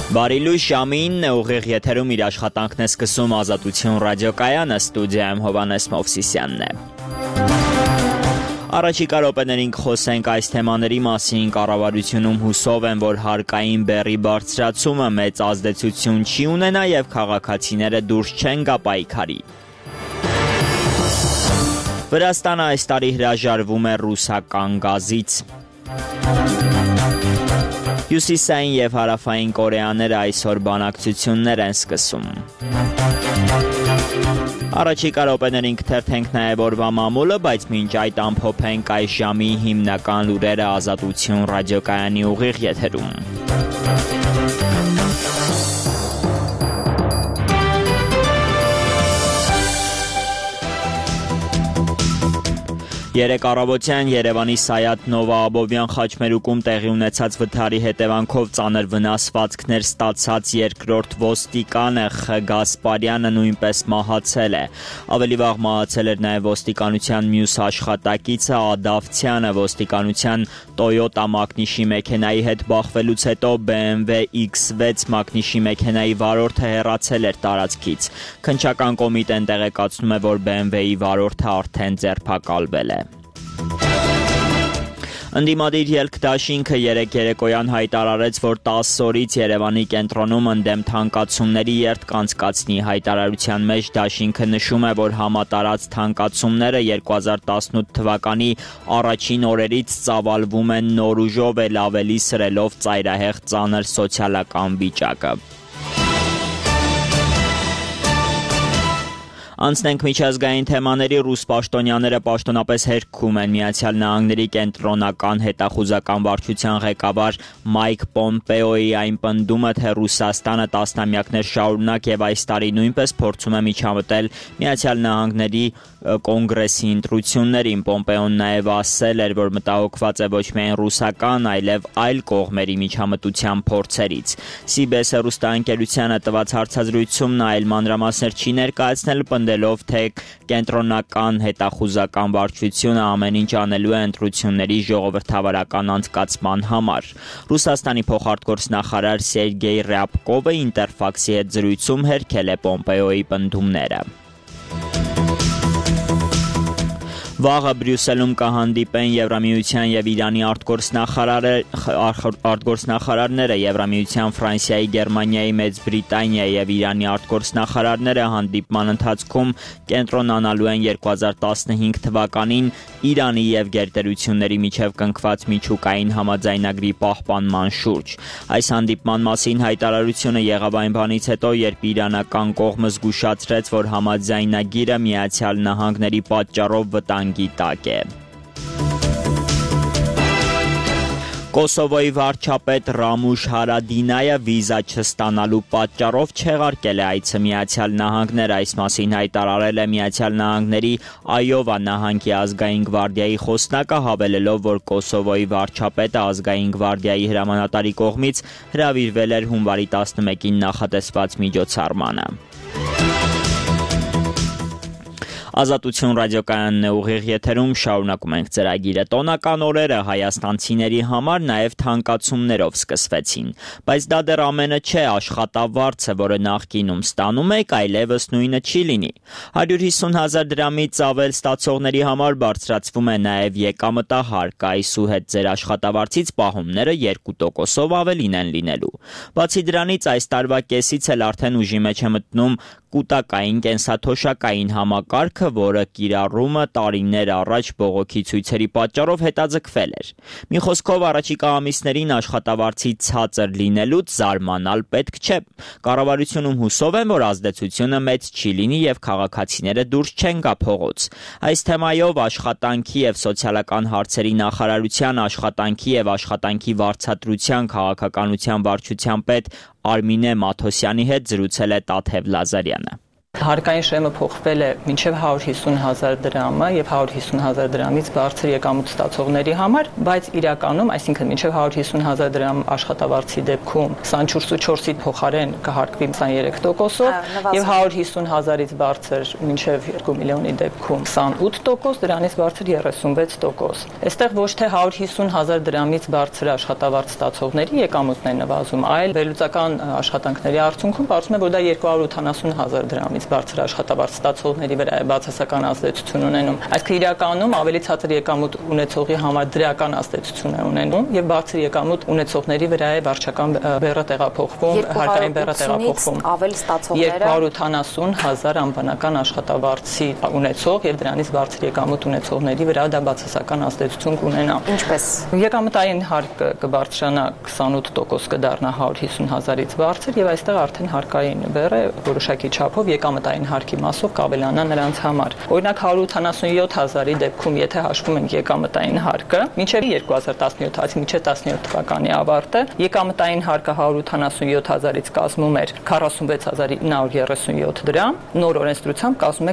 Բարիլույս ժամին ուղիղ եթերում իր աշխատանքն է սկսում Ազատություն ռադիոկայանը, ստուդիայում Հովհաննես Մովսիսյանն է։ Առաջիկա րոպեներին կխոսենք այս թեմաների մասին, կառավարությունում հուսով են, որ հարկային բեռի բարձրացումը մեծ ազդեցություն չի ունենա եւ քաղաքացիները դուրս չեն գա պայքարի։ Վրաստանը այս տարի հրաժարվում է ռուսական գազից։ Հյուսիսային եւ հարավային Կորեաները այսօր բանակցություններ են սկսում։ Առաջիկա րոպեներին կթերթենք նաեւ օրվա մամուլը, բայց մինչ այդ ամփոփենք այս ժամի հիմնական լուրերը Ազատություն ռադիոկայանի ուղիղ եթերում։ Երեկ առավոտյան Երևանի Սայաթ Նովա Աբովյան խաչմերուկում տեղի ունեցած վթարի հետևանքով ծանր վնասվածքներ ստացած երկրորդ ոստիկանը Խ. Գասպարյանը նույնպես մահացել է։ Ավելի վաղ մահացել էր նաև ոստիկանության մյուս աշխատակիցը Ադավցյանը։ Ոստիկանության Toyota մակնիշի մեքենայի հետ բախվելուց հետո BMW X6 մակնիշի մեքենայի վարորդը հեռացել էր տարածքից։ Քննչական կոմիտեն տեղեկացնում է, որ BMW-ի վարորդը արդեն ձերբակալվել է։ Ընդդիմադիր ելք դաշինքը երեկ երեկոյան հայտարարեց, որ 10 օրից Երևանի կենտրոնում ընդդեմ թանկացումների երթ կանցկացնի։ Հայտարարության մեջ դաշինքը նշում է, որ համատարած թանկացումները 2018 թվականի առաջին օրերից ծավալվում են նոր ուժով, էլ ավելի սրելով ծայրահեղ ծանր սոցիալական վիճակը։ Անցնենք միջազգային թեմաների, ռուս պաշտոնյաները պաշտոնապես հերքում են Միացյալ Նահանգների կենտրոնական հետախուզական վարչության ղեկավար Մայք Պոմպեոյի այն պնդումը, թե Ռուսաստանը տասնամյակներ շարունակ եւ այս տարի նույնպես փորձում է միջամտել Միացյալ Նահանգների կոնգրեսի ընտրություններին։ Պոմպեոն նաեւ ասել էր, որ մտահոգված է ոչ միայն ռուսական, այլև այլ կողմերի միջամտության փորձերից։ CBS հեռուստաընկերությանը տված հարցազրույցում նա այլ մանրամասներ չի ներկայացնել, պնդելով, թե կենտրոնական հետախուզական վարչությունը ամեն ինչ անելու է ընտրությունների ժողովրդավարական անցկացման համար։ Ռուսաստանի փոխարտգործնախարար Սերգեյ Ռյաբկովը Ինտերֆաքսի հետ զրույցում հերքել է Պոմպեոյի պնդումները։ Վաղը Բրյուսելում կհանդիպեն Եվրամիության եւ Իրանի արտգործնախարարները, Եվրամիության, Ֆրանսիայի, Գերմանիայի, Մեծ Բրիտանիայի եւ Իրանի արտգործնախարարները հանդիպման ընթացքում կենտրոնանալու են 2015 թվականին Իրանի եւ գերտերությունների միջև կնքված միջուկային համաձայնագրի պահպանման շուրջ։ Այս հանդիպման մասին հայտարարությունը եղավ այն բանից հետո, երբ իրանական կողմը զգուշացրեց, որ համաձայնագիրը Միացյալ Նահանգների պատճառով վտանգի տակ է։ Կոսովոյի վարչապետ Ռամուշ Հարադինայը վիզա չստանալու պատճառով չեղարկել է այցը Միացյալ Նահանգներ։ Այս մասին հայտարարել է Միացյալ Նահանգների Այովա նահանգի ազգային գվարդիայի խոսնակը, հավելելով, որ Կոսովոյի վարչապետը ազգային գվարդիայի հրամանատարի կողմից հրավիրվել էր հունվարի 11-ին նախատեսված միջոցառմանը։ Ազատություն ռադիոկայանն է ուղիղ եթերում, շարունակում ենք ծրագիրը։ Տոնական օրերը հայաստանցիների համար նաև թանկացումներով սկսվեցին, բայց դա դեռ ամենը չէ, աշխատավարձը, որը նախկինում ստանում եք, այլևս նույնը չի լինի։ 150,000 դրամից ավել ստացողների համար բարձրացվում է նաև եկամտահարկը, այսուհետ ձեր աշխատավարձից պահումները 2%-ով ավելին են լինելու։ Բացի դրանից, այս տարվա կեսից էլ արդեն ուժի մեջ է մտնում կուտակային կենսաթոշակային համակարգը, որը կիրառումը տարիներ առաջ բողոքի ցույցերի պատճառով հետաձգվել էր։ Մի խոսքով, առաջիկա ամիսներին աշխատավարձի ցածր լինելուց զարմանալ պետք չէ։ Կառավարությունում հուսով են, որ ազդեցությունը մեծ չի լինի եւ քաղաքացիները դուրս չեն գա փողոց։ Այս թեմայով աշխատանքի եւ սոցիալական հարցերի նախարարության աշխատանքի եւ աշխատանքի վարձատրության քաղաքականության վարչության պետ Արմինե Մաթոսյանի հետ զրուցել է Տաթև Լազարյանը։ Հարկային շեմը փոխվել է մինչև 150,000 դրամը եւ 150,000 դրամից բարձր եկամուտ ստացողների համար, բայց իրականում, այսինքն մինչև 150,000 դրամ աշխատավարձի դեպքում 24.4-ի փոխարեն կհարկվի 23%-ով եւ 150,000-ից բարձր մինչև 2 միլիոնի դեպքում 28%, դրանից բարձր 36%։ Այստեղ ոչ թե 150,000 դրամից բարձր աշխատավարձ ստացողների եկամուտն է նվազում, այլ վերլուծական աշխատանքների արդյունքում պարզվում է, որ դա 280,000 դրամից բարձր աշխատավարձ ստացողների վրա է բացասական ազդեցություն ունենում։ Այսինքն իրականում ավելի ցածր եկամուտ ունեցողի համար դրական ազդեցություն է ունենում եւ բարձր եկամուտ ունեցողների վրա է վարչական բեռը տեղափոխվում, հարկային բեռը տեղափոխվում։ Ավելի ստացողները 280,000 անվանական աշխատավարձի ունեցող եւ դրանից բարձր եկամուտ ունեցողների վրա դա բացասական ազդեցություն կունենա։ Ինչպես եկամտային հարկը կբարձրանա 28% կդառնա 150,000-ից բարձր եւ այստեղ արդեն հարկային բեռը որոշակի չափով եկամտային հարկի մասով կավելանա նրանց համար։ Օրինակ 187,000-ի դեպքում, եթե հաշվում ենք եկամտային հարկը, մինչև 2017-ից մինչև 17 թվականի ավարտը, եկամտային հարկը 187,000-ից կազմում էր 46,937 դրամ, նոր օրենսդրությամբ կազմում է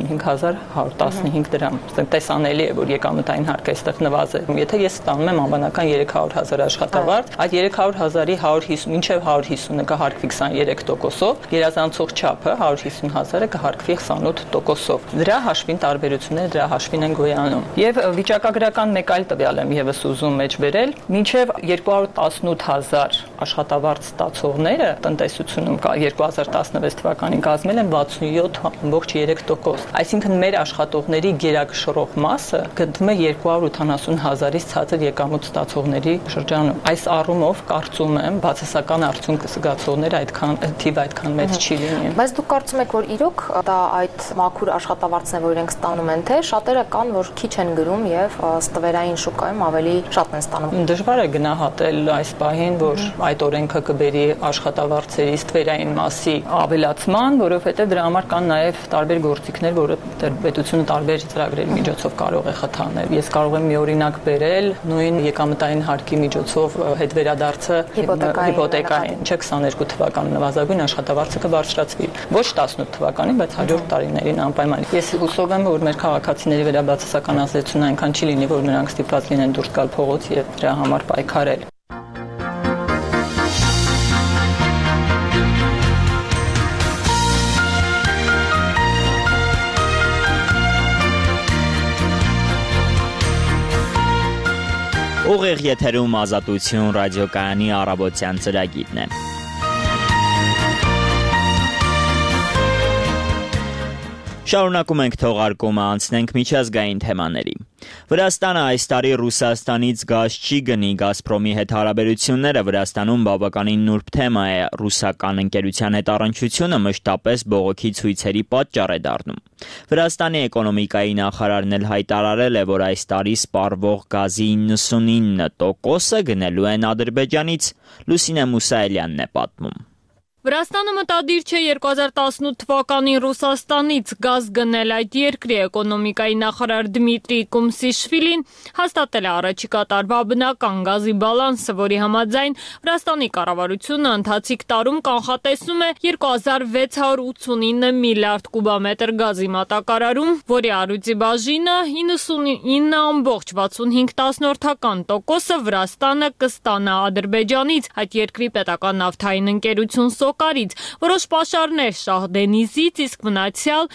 45,115 դրամ։ Տեսանելի է, որ եկամտային հարկը այստեղ նվազել։ Եթե ես ստանում եմ անվանական 300,000 աշխատավարձ, այդ 300,000-ի 150 մինչև 150-ը կհարկվի 23%-ով, գերազանցող չափը 150,000-ը կհարկվի 28%-ով։ Դրա հաշվին տարբերությունները դրա հաշվին են գոյանում։ Եվ վիճակագրական մեկ այլ տվյալ եմ եւս ուզում մեջ բերել, մինչև 218,000 աշխատավարձ ստացողները տնտեսությունում 2016 թվականին կազմել են 67.3%։ Այսինքն մեր աշխատողների գերակշռող մասը գտնվում է 280,000-ից ցածր եկամուտ ստացողների շրջանում։ Այս առումով կարծում եմ բացասական արդյունք զգացողները այդքան մեծ չի լինի։ Բայց դուք կարծում եք, որ իրոք դա այդ մաքուր աշխատավարձն է, որ իրենք ստանում են, թե շատերը կան, որ քիչ են գրում եւ ստվերային շուկայում ավելի շատ են ստանում։ Դժվար է գնահատել այս պահին, որ այդ օրենքը կբերի աշխատավարձերի ստվերային մասի ավելացման, որովհետեւ դրա համար կան նաեւ տարբեր գործիքներ, որը պետությունը տարբեր ծրագրերի միջոցով կարող է խթանել։ Ես կարող եմ մի օրինակ բերել նույն եկամտային հարկի միջոցով հետվերադարձը հիպոթեկային, չէ 22 թվականին նվազագույն աշխատավարձը կբարձրացվի։ Ոչ 18 թվականին, բայց հաջորդ տարիներին անպայման։ Ես հուսով եմ, որ մեր քաղաքացիների վրա բացասական ազդեցությունը այնքան չի լինի, որ նրանք ստիպված լինեն դուրս գալ փողոց եւ դրա համար պայքարել։ Ուղիղ եթերում Ազատություն ռադիոկայանի առավոտյան ծրագիրն է։ Շարունակում ենք թողարկումը, անցնենք միջազգային թեմաների։ Վրաստանը այս տարի Ռուսաստանից գազ չի գնի, Գազպրոմի հետ հարաբերությունները Վրաստանում բավականին նուրբ թեմա է, ռուսական ընկերության հետ առնչությունը մշտապես բողոքի ցույցերի պատճառ է դառնում։ Վրաստանի էկոնոմիկայի նախարարն էլ հայտարարել է, որ այս տարի սպառվող գազի 99%-ը գնելու են Ադրբեջանից։ Լուսինե Մուսայելյանն է պատմում։ Վրաստանը մտադիր չէ 2018 թվականին Ռուսաստանից գազ գնել այդ երկրի էկոնոմիկայի նախարար Դմիտրի Կոմսիշվիլին հաստատել է առաջիկա տարվա բնական գազի բալանսը, որի համաձայն Վրաստանի կառավարությունը ընթացիկ տարում կանխատեսում է 2689 միլիարդ կուբամետր գազի մատակարարում, որի առյուծի բաժինը 99.65%-ը Վրաստանը կստանա Ադրբեջանից, այդ երկրի պետական նավթային ընկերություն որոշ պաշարներ Շահդենիզից, իսկ մնացյալ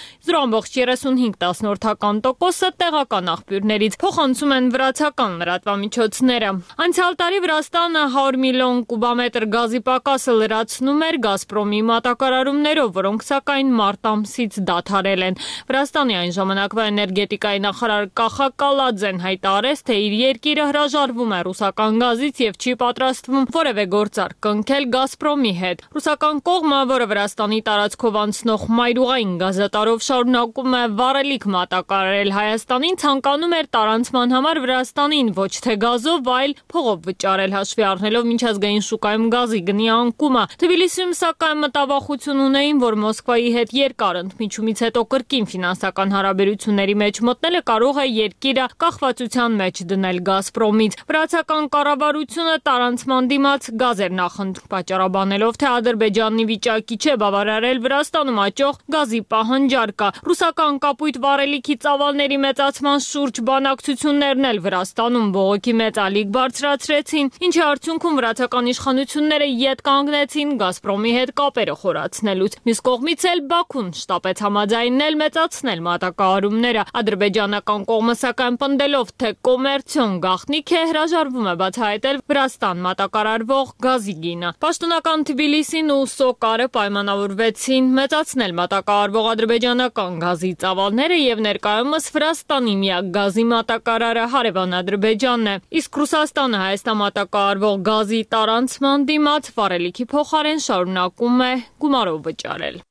0.35%-ը տեղական աղբյուրներից փոխանցում են վրացական լրատվամիջոցները։ Անցյալ տարի Վրաստանը 100 միլիոն կուբամետր գազի պակասը լրացնում էր Գազպրոմի մատակարարումներով, որոնք սակայն մարտ ամսից դադարել են։ Վրաստանի այն ժամանակվա էներգետիկայի նախարար Կախա Կալաձեն հայտարարեց, թե իր երկիրը հրաժարվում է ռուսական գազից եւ չի պատրաստվում որևէ գործարք կնքել Գազպրոմի հետ։ Ռուսական կողմը, որը Վրաստանի տարածքով անցնող մայրուղային գազատարով շարունակում է վառելիք մատակարարել Հայաստանին, ցանկանում էր տարանցման համար Վրաստանին ոչ թե գազով, այլ փողով վճարել, հաշվի առնելով միջազգային շուկայում գազի գնի անկումը։ Թբիլիսիում սակայն մտավախություն ունեին, որ Մոսկվայի հետ երկար ընդմիջումից հետո կրկին ֆինանսական հարաբերությունների մեջ մտնելը կարող է երկիրը կախվածության մեջ դնել Գազպրոմից։ Վրացական կառավարությունը տարանցման դիմաց գազ էր նախընտրում, պատճառաբանելով, թե Ադրբեջանը Ադրբեջանի վիճակի չէ բավարարել Վրաստանում աճող գազի պահանջարկը։ Ռուսական կապույտ վառելիքի ծավալների մեծացման շուրջ բանակցություններն էլ Վրաստանում բողոքի մեծ ալիք բարձրացրեցին, ինչի արդյունքում վրացական իշխանությունները ետ կանգնեցին Գազպրոմի հետ կապերը խորացնելուց։ Մյուս կողմից էլ Բաքուն շտապեց համաձայնել մեծացնել մատակարարումները։ Ադրբեջանական կողմը սակայն պնդելով, թե կոմերցիոն գաղտնիք է, հրաժարվում է բացահայտել Վրաստան մատակարարվող գազի գինը։ Պաշտոնական Թբիլիսին ու Սոկարը պայմանավորվեցին մեծացնել մատակարարվող ադրբեջանական գազի ծավալները եւ ներկայումս Վրաստանի միակ գազի մատակարարը հարևան Ադրբեջանն է։ Իսկ Ռուսաստանը Հայաստան մատակարարվող գազի տարանցման դիմաց վառելիքի փոխարեն շարունակում է գումարով վճարել։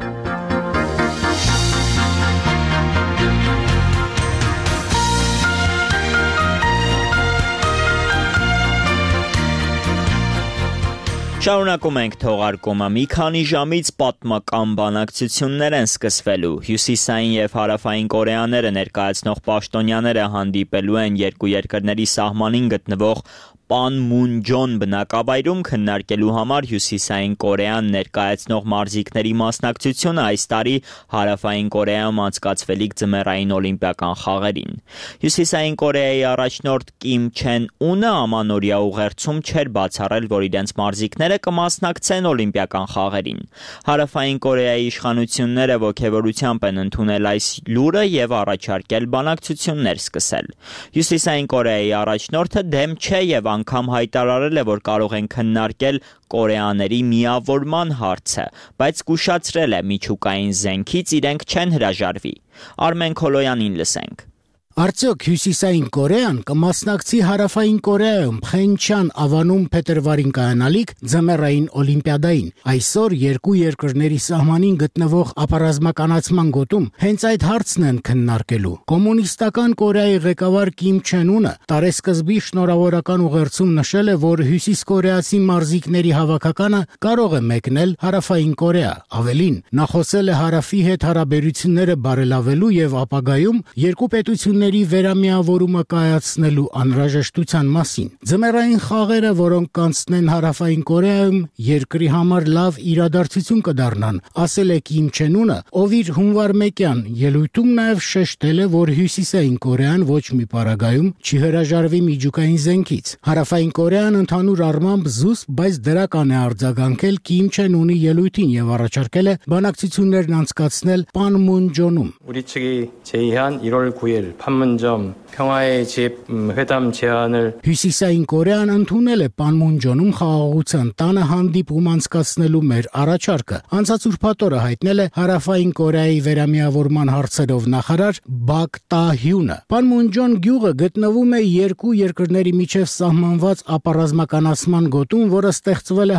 Շարունակում ենք թողարկումը։ Մի քանի ժամից պատմական բանակցություններ են սկսվելու։ Հյուսիսային եւ հարավային Կորեաները ներկայացնող պաշտոնյաները հանդիպելու են երկու երկրների սահմանին գտնվող Պանմունջոն բնակավայրում քննարկելու համար Հյուսիսային Կորեան ներկայացնող մարզիկների մասնակցությունը այս տարի հարավային Կորեայում անցկացվելիք ձմեռային օլիմպիական խաղերին։ Հյուսիսային Կորեայի առաջնորդ Կիմ Չեն Ունը ամանորյա ուղերձում չէր բացառել, որ իրենց մարզիկները կմասնակցեն օլիմպիական խաղերին։ Հարավային Կորեայի իշխանությունները ոգևորությամբ են ընդունել այս լուրը եւ առաջարկել բանակցություններ սկսել։ Հյուսիսային Կորեայի առաջնորդը դեմ չէ եւ անգամ հայտարարել է, որ կարող են քննարկել կորեաների միավորման հարցը, բայց զգուշացրել է միջուկային զենքից իրենք չեն հրաժարվի։ Արմեն Քոլոյանին լսենք։ Արդյոք Հյուսիսային Կորեան կմասնակցի Հարավային Կորեայում Փենչյան ավանում փետրվարին կայանալիք ձմեռային օլիմպիադային։ Այսօր երկու երկրների սահմանին գտնվող ապառազմականացման գոտում հենց այդ հարցն են քննարկելու։ Կոմունիստական Կորեայի ղեկավար Կիմ Չեն Ունը տարեսկզբի շնորհավորական ուղերձում նշել է, որ հյուսիսկորեացի մարզիկների հավաքականը կարող է մեկնել Հարավային Կորեա։ Ավելին, նա խոսել է հարավի հետ հարաբերությունները բարելավելու եւ ապագայում երկու պետությունների վերամիավորումը կայացնելու անհրաժեշտության մասին։ Ձմեռային խաղերը, որոնք կանցնեն Հարավային Կորեայում, երկրի համար լավ իրադարձություն կդառնան, ասել է Կիմ Չեն Ունը, ով իր հունվար 1-յան ելույթում նաև շեշտել է, որ Հյուսիսային Կորեան ոչ մի պարագայում չի հրաժարվի միջուկային զենքից։ Հարավային Կորեան ընդհանուր առմամբ զուսպ, բայց դրական է արձագանքել Կիմ Չեն Ունի ելույթին եւ առաջարկել է բանակցություններն անցկացնել Պանմունջոնում։ 우리 측이 제의한 1월 9일 판문점 평화의 집 회담 제안을 Հյուսիսային Կորեան ընդունել է Պանմունջոնում խաղաղության տանը հանդիպում անցկացնելու մեր առաջարկը։ Անցած ուրբաթ օրը հայտնել է Հարավային Կորեայի վերամիավորման հարցերով նախարար Բակ Տահյունը։ Պանմունջոն գյուղը գտնվում է երկու երկրների միջև սահմանված ապառազմականացման գոտում, որը ստեղծվել է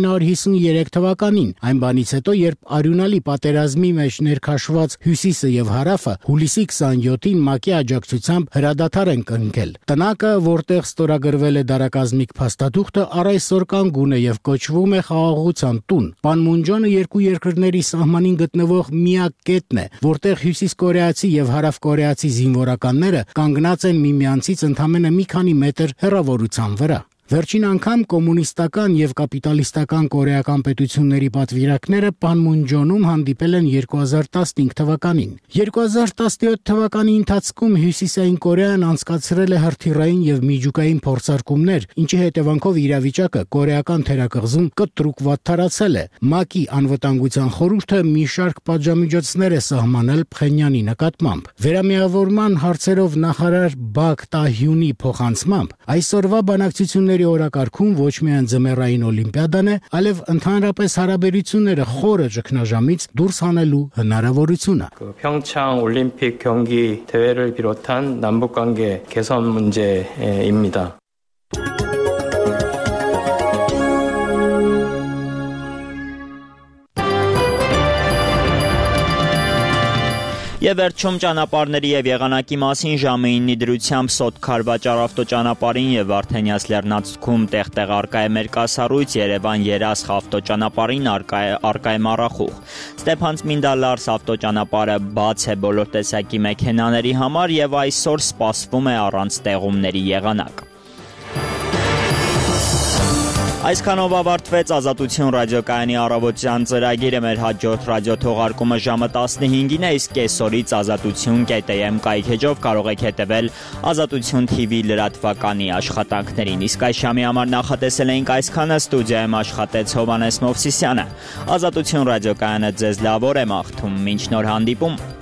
1953 թվականին։ Այն բանից հետո, երբ արյունալի պատերազմի մեջ ներքաշված Հյուսիսը եւ Հարավը հուլիսի 27-ին ՄԱԿ-ի աջակցությամբ հրադադար են կնքել։ Տնակը, որտեղ ստորագրվել է դարակազմիկ փաստաթուղթը, առ այսօր կանգուն է եւ կոչվում է խաղաղության տուն։ Պանմունջոնը երկու երկրների սահմանին գտնվող միակ կետն է, որտեղ հյուսիսկորեացի եւ հարավկորեացի զինվորականները կանգնած են միմյանցից ընդամենը մի քանի մետր հեռավորության վրա։ Վերջին անգամ կոմունիստական եւ կապիտալիստական կորեական պետությունների պատվիրակները Պանմունջոնում հանդիպել են 2015 թվականին։ 2017 թվականի ընթացքում Հյուսիսային Կորեան անցկացրել է հրթիռային եւ միջուկային փորձարկումներ, ինչի հետևանքով իրավիճակը կորեական թերակղզում կտրուկ վատթարացել է։ ՄԱԿ-ի անվտանգության խորհուրդը մի շարք պատժամիջոցներ է սահմանել Փխենյանի նկատմամբ։ Վերամիավորման հարցերով նախարար Բակ Տահյունի փոխանցմամբ այսօրվա բանակցությունների օրակարգում ոչ միայն ձմեռային օլիմպիադան է, այլև ընդհանրապես հարաբերությունները խորը ճգնաժամից դուրս հանելու հնարավորությունը։ 평창 올림픽 경기 대회를 비롯한 남북 관계 개선 문제입니다. Եվ վերջում ճանապարհների եւ եղանակի մասին ժամը 9-ի դրությամբ Սոտ-Քարվաճար ավտոճանապարհին եւ Վարդենյաց Լեռնացքում տեղ-տեղ արկա է մերկասառույց, Երևան-Երասխ ավտոճանապարհին արկա է մառախուղ։ Ստեփանցմինդա-Լարս ավտոճանապարհը բաց է բոլոր տեսակի մեքենաների համար եւ այսօր սպասվում է առանց տեղումների եղանակ։ Այսքանով ավարտվեց Ազատություն ռադիոկայանի առավոտյան ծրագիրը, մեր հաջորդ ռադիոթողարկումը ժամը 15-ին է, իսկ կեսօրից azatutyon.am կայքեջով կարող եք հետևել Ազատություն TV լրատվականի աշխատանքներին։ Իսկ այս ժամի համար նախատեսել էինք այսքանը, ստուդիայում աշխատեց Հովհաննես Մովսիսյանը։ Ազատություն ռադիոկայանը ձեզ լավ օր է մաղթում, մինչ նոր հանդիպում։